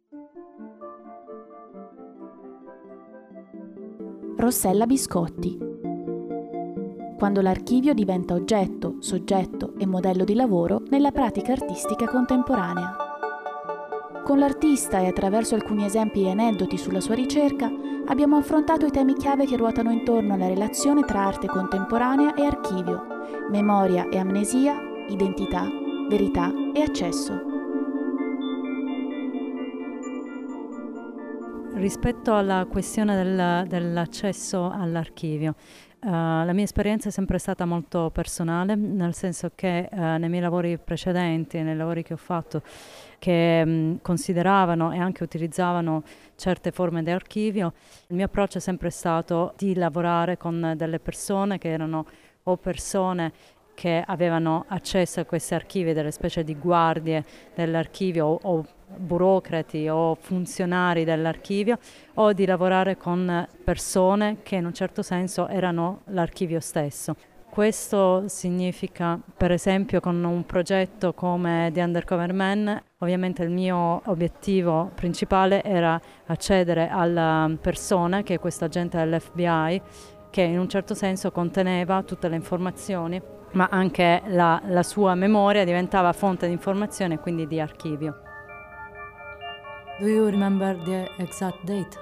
Rossella Biscotti. Quando l'archivio diventa oggetto, soggetto e modello di lavoro nella pratica artistica contemporanea. Con l'artista e attraverso alcuni esempi e aneddoti sulla sua ricerca abbiamo affrontato i temi chiave che ruotano intorno alla relazione tra arte contemporanea e archivio, memoria e amnesia, identità, verità e accesso. Rispetto alla questione dell'accesso all'archivio, la mia esperienza è sempre stata molto personale, nel senso che nei miei lavori precedenti, nei lavori che ho fatto, che consideravano e anche utilizzavano certe forme di archivio, il mio approccio è sempre stato di lavorare con delle persone che erano o persone che avevano accesso a questi archivi, delle specie di guardie dell'archivio o burocrati o funzionari dell'archivio, o di lavorare con persone che in un certo senso erano l'archivio stesso. Questo significa, per esempio, con un progetto come The Undercover Man, ovviamente il mio obiettivo principale era accedere alla persona, che è questo agente dell'FBI, che in un certo senso conteneva tutte le informazioni, ma anche la sua memoria diventava fonte di informazione e quindi di archivio. Do you remember the exact date?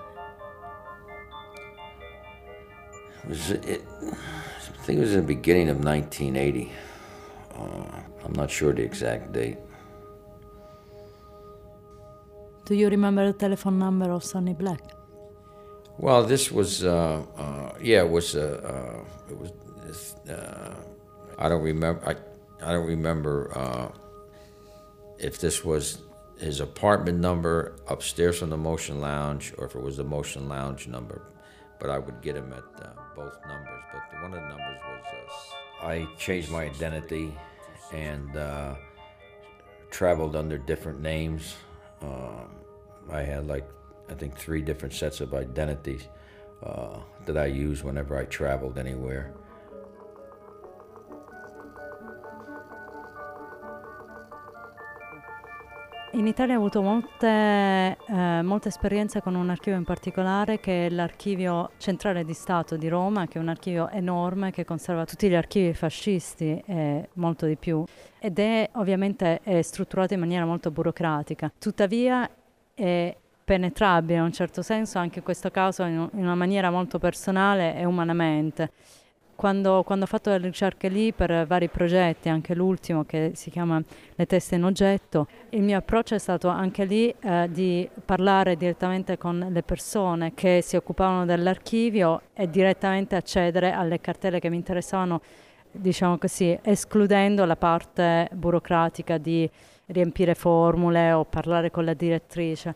I think it was in the beginning of 1980. I'm not sure the exact date. Do you remember the telephone number of Sonny Black? Well, this was, it was. I don't remember. I don't remember if this was his apartment number upstairs from the Motion Lounge, or if it was the Motion Lounge number. But I would get him at both numbers. But one of the numbers was. I changed my identity and traveled under different names. I had I think 3 different sets of identities that I used whenever I traveled anywhere. In Italia ho avuto molte esperienze con un archivio in particolare, che è l'Archivio Centrale di Stato di Roma, che è un archivio enorme che conserva tutti gli archivi fascisti e molto di più, ed è ovviamente strutturato in maniera molto burocratica. Tuttavia è penetrabile in un certo senso, anche in questo caso in una maniera molto personale e umanamente. Quando ho fatto le ricerche lì per vari progetti, anche l'ultimo che si chiama Le teste in oggetto, il mio approccio è stato anche lì di parlare direttamente con le persone che si occupavano dell'archivio e direttamente accedere alle cartelle che mi interessavano, diciamo così, escludendo la parte burocratica di riempire formule o parlare con la direttrice.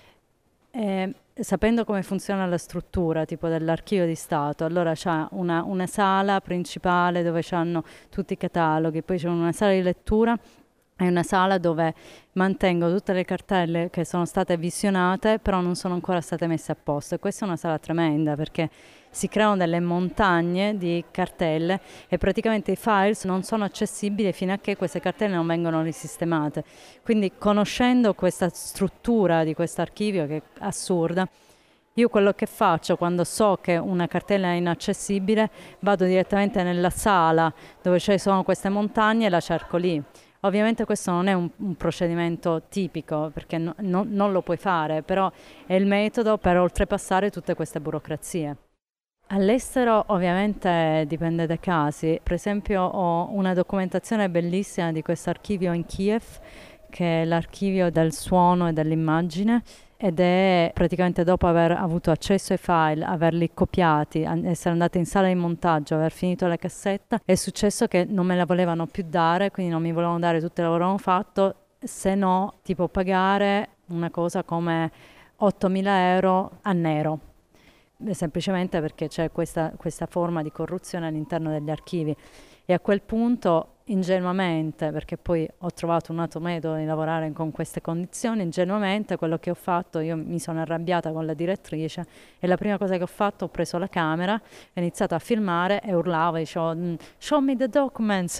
Sapendo come funziona la struttura tipo dell'archivio di Stato, allora c'è una sala principale dove c'hanno tutti i cataloghi, poi c'è una sala di lettura e una sala dove mantengo tutte le cartelle che sono state visionate però non sono ancora state messe a posto, e questa è una sala tremenda perché si creano delle montagne di cartelle e praticamente i files non sono accessibili fino a che queste cartelle non vengono risistemate. Quindi, conoscendo questa struttura di questo archivio, che è assurda, io quello che faccio quando so che una cartella è inaccessibile, vado direttamente nella sala dove ci sono queste montagne e la cerco lì. Ovviamente questo non è un procedimento tipico, perché non lo puoi fare, però è il metodo per oltrepassare tutte queste burocrazie. All'estero ovviamente dipende dai casi. Per esempio ho una documentazione bellissima di questo archivio in Kiev, che è l'archivio del suono e dell'immagine, ed è praticamente, dopo aver avuto accesso ai file, averli copiati, essere andata in sala di montaggio, aver finito la cassetta, è successo che non me la volevano più dare, quindi non mi volevano dare tutto il lavoro che avevo fatto, se no tipo pagare una cosa come 8.000 euro a nero, semplicemente perché c'è questa forma di corruzione all'interno degli archivi. E a quel punto, ingenuamente, perché poi ho trovato un altro metodo di lavorare con queste condizioni, ingenuamente quello che ho fatto, io mi sono arrabbiata con la direttrice e la prima cosa che ho fatto, ho preso la camera, ho iniziato a filmare e urlavo, dicevo, show me the documents,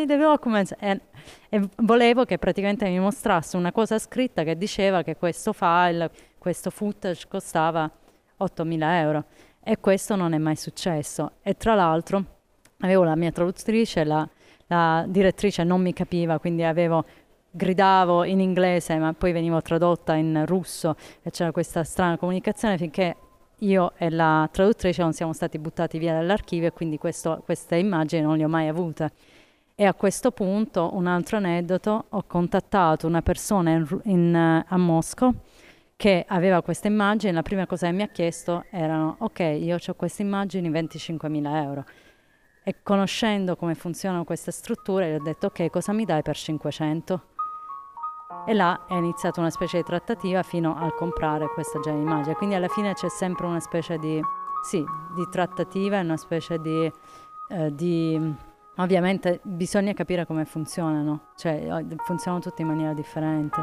e volevo che praticamente mi mostrasse una cosa scritta che diceva che questo file, questo footage costava 8.000 euro, e questo non è mai successo. E tra l'altro avevo la mia traduttrice, la direttrice non mi capiva, quindi gridavo in inglese, ma poi venivo tradotta in russo e c'era questa strana comunicazione finché io e la traduttrice non siamo stati buttati via dall'archivio, e quindi queste immagini non le ho mai avute. E a questo punto, un altro aneddoto, ho contattato una persona a Mosca che aveva queste immagini. La prima cosa che mi ha chiesto erano: ok, io ho queste immagini, 25.000 euro. E conoscendo come funzionano queste strutture, gli ho detto: ok, cosa mi dai per 500? E là è iniziata una specie di trattativa fino al comprare questa genere di immagine. Quindi alla fine c'è sempre una specie di trattativa, e una specie di ovviamente bisogna capire come funzionano, cioè funzionano tutti in maniera differente.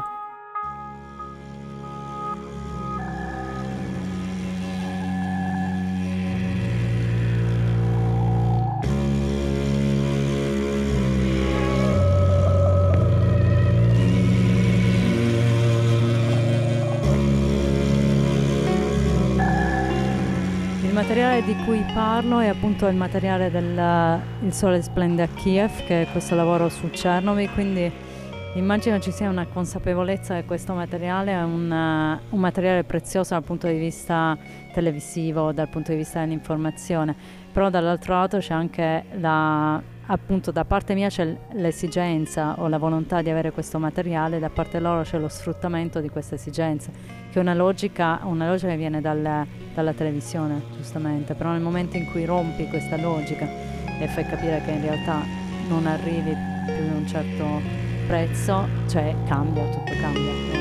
Il materiale di cui parlo è appunto il materiale del Il sole splende a Kiev, che è questo lavoro su Chernobyl, quindi immagino ci sia una consapevolezza che questo materiale è un materiale prezioso dal punto di vista televisivo, dal punto di vista dell'informazione, però dall'altro lato c'è anche appunto da parte mia c'è l'esigenza o la volontà di avere questo materiale, da parte loro c'è lo sfruttamento di questa esigenza, che è una logica che viene dalla televisione, giustamente, però nel momento in cui rompi questa logica e fai capire che in realtà non arrivi più a un certo prezzo, cioè tutto cambia.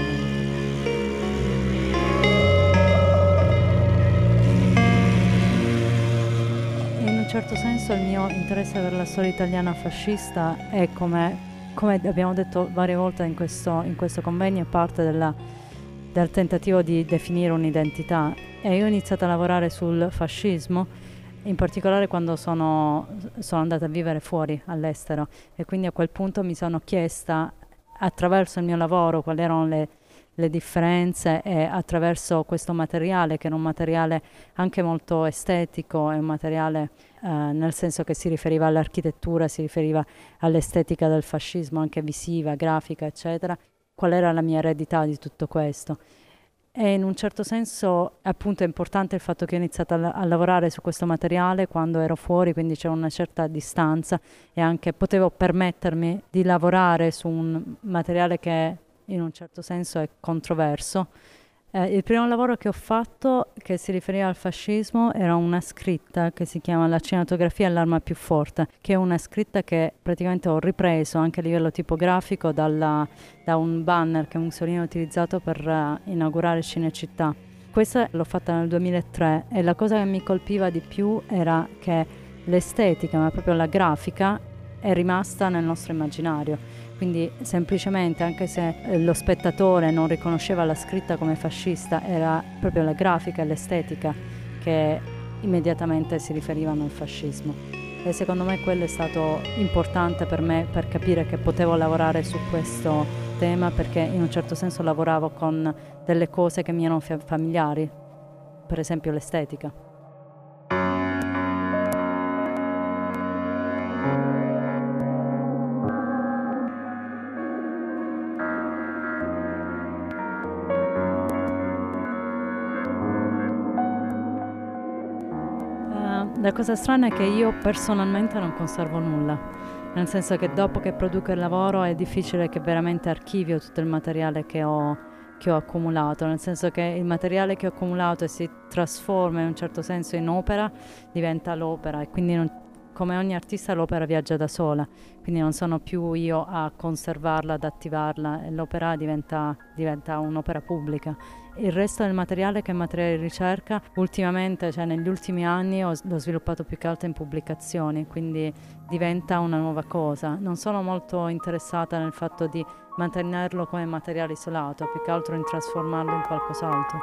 In un certo senso il mio interesse per la storia italiana fascista è, come abbiamo detto varie volte in questo convegno, è parte del tentativo di definire un'identità, e io ho iniziato a lavorare sul fascismo in particolare quando sono andata a vivere fuori all'estero, e quindi a quel punto mi sono chiesta attraverso il mio lavoro quali erano le differenze, e attraverso questo materiale, che era un materiale anche molto estetico, è un materiale nel senso che si riferiva all'architettura, si riferiva all'estetica del fascismo, anche visiva, grafica, eccetera, qual era la mia eredità di tutto questo. E in un certo senso appunto è importante il fatto che ho iniziato a lavorare su questo materiale quando ero fuori, quindi c'era una certa distanza, e anche potevo permettermi di lavorare su un materiale che in un certo senso è controverso. Il primo lavoro che ho fatto, che si riferiva al fascismo, era una scritta che si chiama La cinematografia è l'arma più forte, che è una scritta che praticamente ho ripreso anche a livello tipografico da un banner che Mussolini ha utilizzato per inaugurare Cinecittà. Questa l'ho fatta nel 2003, e la cosa che mi colpiva di più era che l'estetica, ma proprio la grafica, è rimasta nel nostro immaginario. Quindi semplicemente, anche se lo spettatore non riconosceva la scritta come fascista, era proprio la grafica e l'estetica che immediatamente si riferivano al fascismo. E secondo me quello è stato importante per me, per capire che potevo lavorare su questo tema, perché in un certo senso lavoravo con delle cose che mi erano familiari, per esempio l'estetica. La cosa strana è che io personalmente non conservo nulla, nel senso che dopo che produco il lavoro è difficile che veramente archivio tutto il materiale che ho accumulato, nel senso che il materiale che ho accumulato si trasforma in un certo senso in opera, diventa l'opera, e quindi come ogni artista l'opera viaggia da sola, quindi non sono più io a conservarla, ad attivarla, e l'opera diventa un'opera pubblica. Il resto del materiale, che è materiale di ricerca, ultimamente, cioè negli ultimi anni l'ho sviluppato più che altro in pubblicazioni, quindi diventa una nuova cosa. Non sono molto interessata nel fatto di mantenerlo come materiale isolato, più che altro in trasformarlo in qualcos'altro.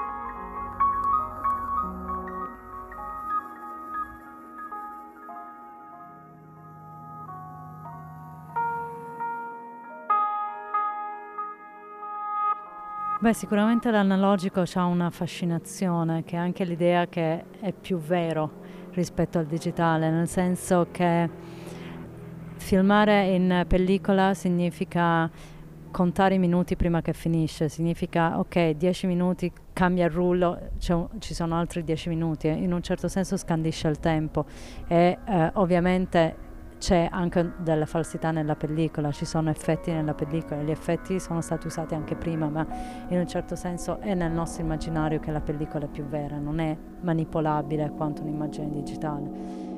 Beh, sicuramente l'analogico ha una fascinazione, che è anche l'idea che è più vero rispetto al digitale, nel senso che filmare in pellicola significa contare i minuti prima che finisce, significa ok, 10 minuti, cambia il rullo, ci sono altri 10 minuti, in un certo senso scandisce il tempo e ovviamente c'è anche della falsità nella pellicola, ci sono effetti nella pellicola, gli effetti sono stati usati anche prima, ma in un certo senso è nel nostro immaginario che la pellicola è più vera, non è manipolabile quanto un'immagine digitale.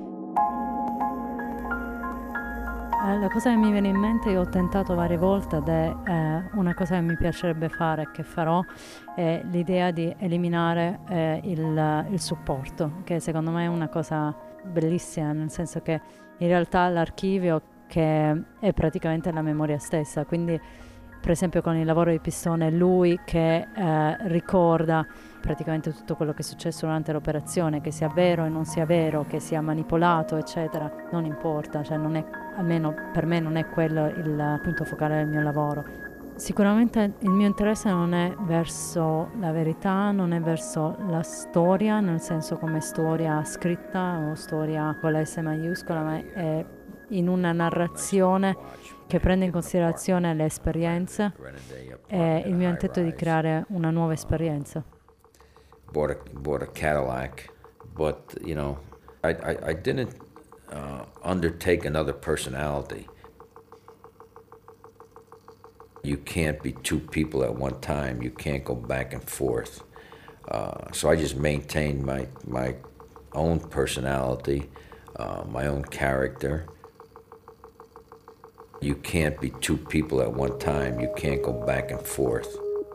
La cosa che mi viene in mente, io ho tentato varie volte ed è una cosa che mi piacerebbe fare e che farò, è l'idea di eliminare il supporto, che secondo me è una cosa bellissima, nel senso che in realtà l'archivio, che è praticamente la memoria stessa, quindi per esempio con il lavoro di Pistone è lui che ricorda praticamente tutto quello che è successo durante l'operazione, che sia vero e non sia vero, che sia manipolato eccetera, non importa, cioè non è, almeno per me non è quello il punto focale del mio lavoro. Sicuramente il mio interesse non è verso la verità, non è verso la storia, nel senso come storia scritta o storia con la S maiuscola, ma è in una narrazione che prende in considerazione le esperienze, e il mio intento è di creare una nuova esperienza. Bought a Cadillac, but you know, I didn't undertake another personality. You can't be two people at one time. You can't go back and forth. So I just maintained my own personality, my own character. You can't be two people at one time. You can't go back and forth.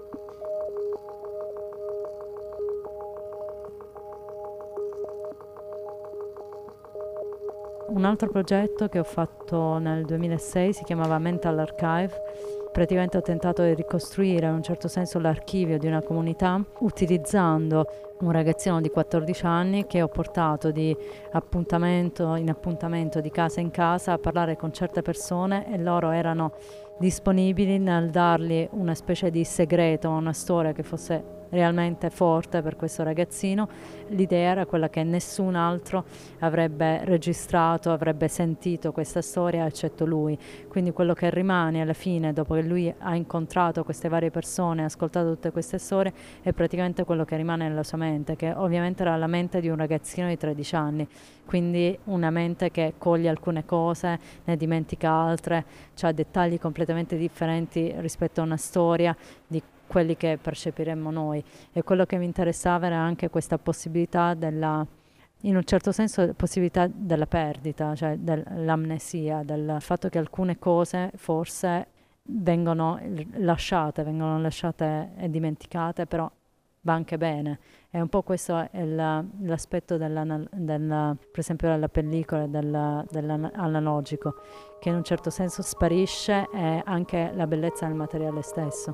Un altro progetto che ho fatto nel 2006 si chiamava Mental Archive. Praticamente ho tentato di ricostruire in un certo senso l'archivio di una comunità utilizzando un ragazzino di 14 anni che ho portato di appuntamento in appuntamento, di casa in casa, a parlare con certe persone, e loro erano disponibili nel dargli una specie di segreto, una storia che fosse realmente forte per questo ragazzino. L'idea era quella che nessun altro avrebbe registrato, avrebbe sentito questa storia eccetto lui, quindi quello che rimane alla fine, dopo che lui ha incontrato queste varie persone, ha ascoltato tutte queste storie, è praticamente quello che rimane nella sua mente, che ovviamente era la mente di un ragazzino di 13 anni, quindi una mente che coglie alcune cose, ne dimentica altre, ha dettagli completamente differenti rispetto a una storia di quelli che percepiremmo noi. E quello che mi interessava era anche questa possibilità in un certo senso possibilità della perdita, cioè dell'amnesia, del fatto che alcune cose forse vengono lasciate e dimenticate, però va anche bene. E un po' questo è l'aspetto per esempio della pellicola e dell'analogico, che in un certo senso sparisce, e anche la bellezza del materiale stesso.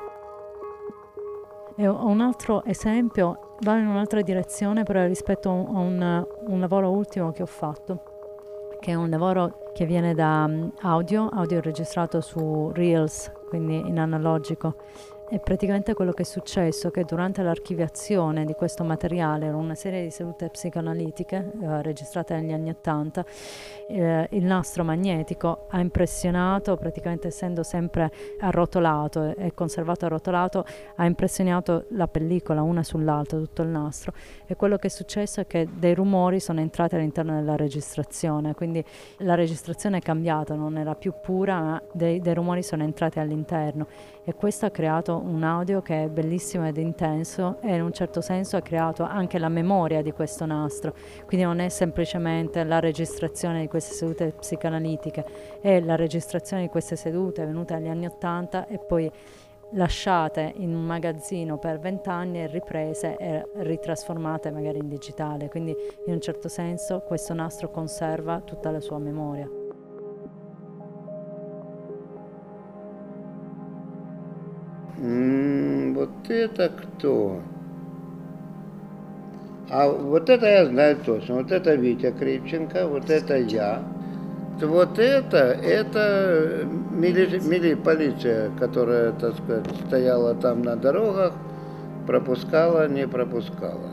E un altro esempio va in un'altra direzione, però rispetto a un lavoro ultimo che ho fatto, che è un lavoro che viene da audio registrato su Reels, quindi in analogico. E praticamente quello che è successo è che durante l'archiviazione di questo materiale, era una serie di sedute psicoanalitiche registrate negli anni '80, il nastro magnetico ha impressionato, praticamente essendo sempre arrotolato e conservato arrotolato, ha impressionato la pellicola una sull'altra, tutto il nastro, e quello che è successo è che dei rumori sono entrati all'interno della registrazione, quindi la registrazione è cambiata, non era più pura, ma dei rumori sono entrati all'interno, e questo ha creato un audio che è bellissimo ed intenso e in un certo senso ha creato anche la memoria di questo nastro, quindi non è semplicemente la registrazione di queste sedute psicanalitiche, è la registrazione di queste sedute venute agli anni '80 e poi lasciate in un magazzino per 20 anni e riprese e ritrasformate magari in digitale, quindi in un certo senso questo nastro conserva tutta la sua memoria. Вот это кто? А вот это я знаю точно. Вот это Витя Кривченко, вот это я. Вот это полиция, которая, так сказать, стояла там на дорогах, пропускала, не пропускала.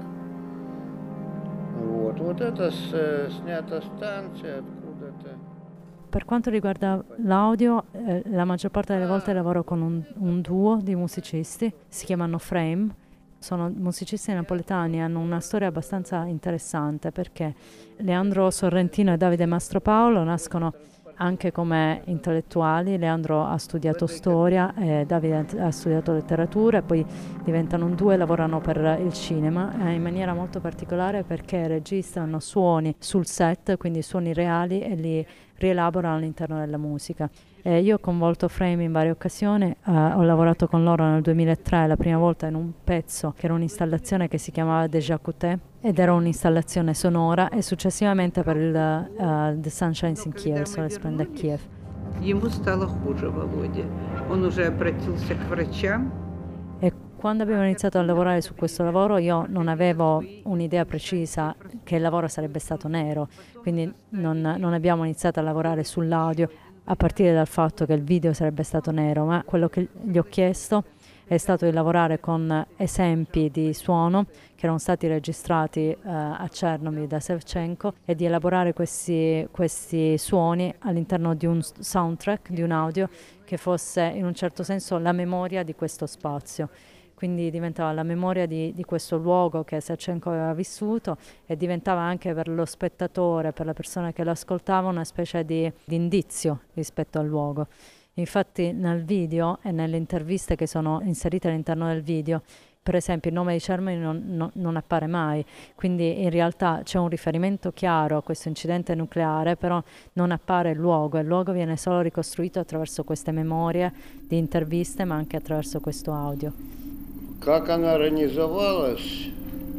Вот это снята станция откуда-то. Per quanto riguarda l'audio, la maggior parte delle volte lavoro con un duo di musicisti, si chiamano Frame, sono musicisti napoletani, hanno una storia abbastanza interessante perché Leandro Sorrentino e Davide Mastropaolo nascono anche come intellettuali. Leandro ha studiato storia, Davide ha studiato letteratura e poi diventano un duo e lavorano per il cinema in maniera molto particolare perché registrano suoni sul set, quindi suoni reali, e li rielaborano all'interno della musica. Io ho coinvolto Frame in varie occasioni, ho lavorato con loro nel 2003 la prima volta in un pezzo che era un'installazione che si chiamava Déjà Couté ed era un'installazione sonora, e successivamente per il The Sunshine in Kiev, Sole splende a Kiev. Ему стало хуже, Володе. Он уже обратился к врачам. E quando abbiamo iniziato a lavorare su questo lavoro io non avevo un'idea precisa che il lavoro sarebbe stato nero, quindi non abbiamo iniziato a lavorare sull'audio a partire dal fatto che il video sarebbe stato nero, ma quello che gli ho chiesto è stato di lavorare con esempi di suono che erano stati registrati a Chernobyl da Sevchenko e di elaborare questi suoni all'interno di un soundtrack, di un audio che fosse in un certo senso la memoria di questo spazio. Quindi diventava la memoria di questo luogo che Sevchenko aveva vissuto, e diventava anche per lo spettatore, per la persona che lo ascoltava, una specie di indizio rispetto al luogo. Infatti nel video e nelle interviste che sono inserite all'interno del video, per esempio il nome di Chernobyl non appare mai, quindi in realtà c'è un riferimento chiaro a questo incidente nucleare, però non appare il luogo viene solo ricostruito attraverso queste memorie di interviste, ma anche attraverso questo audio. Как она организовалась?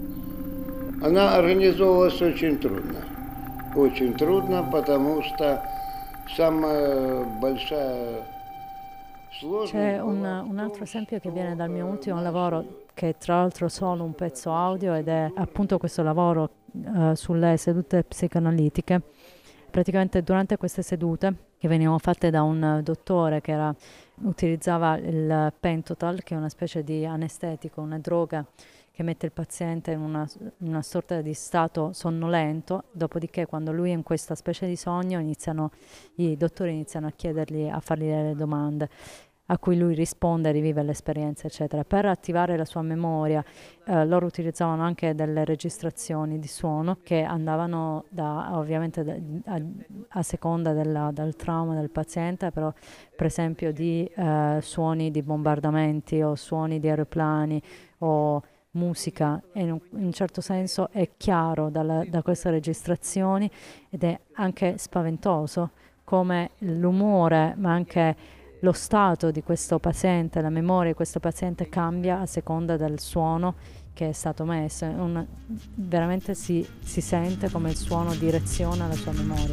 Она организовывалась очень трудно. Очень трудно, потому что самая большая сложность... C'è un altro esempio che viene dal mio ultimo lavoro, che tra l'altro è solo un pezzo audio, ed è appunto questo lavoro sulle sedute psicanalitiche. Praticamente durante queste sedute, che venivano fatte da un dottore che utilizzava il Pentotal, che è una specie di anestetico, una droga che mette il paziente in una sorta di stato sonnolento, dopodiché quando lui è in questa specie di sogno i dottori iniziano a chiedergli, a fargli delle domande a cui lui risponde, rivive l'esperienza, eccetera. Per attivare la sua memoria loro utilizzavano anche delle registrazioni di suono che andavano ovviamente a seconda del trauma del paziente, però per esempio di suoni di bombardamenti o suoni di aeroplani o musica, e in un certo senso è chiaro da queste registrazioni, ed è anche spaventoso come l'umore, ma anche lo stato di questo paziente, la memoria di questo paziente cambia a seconda del suono che è stato messo. Veramente si sente come il suono direziona la sua memoria.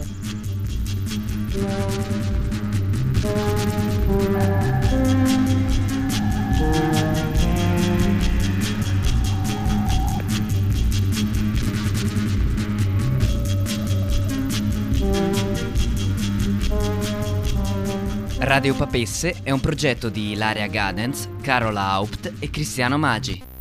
Radio Papesse è un progetto di Ilaria Gadens, Carola Haupt e Cristiano Maggi.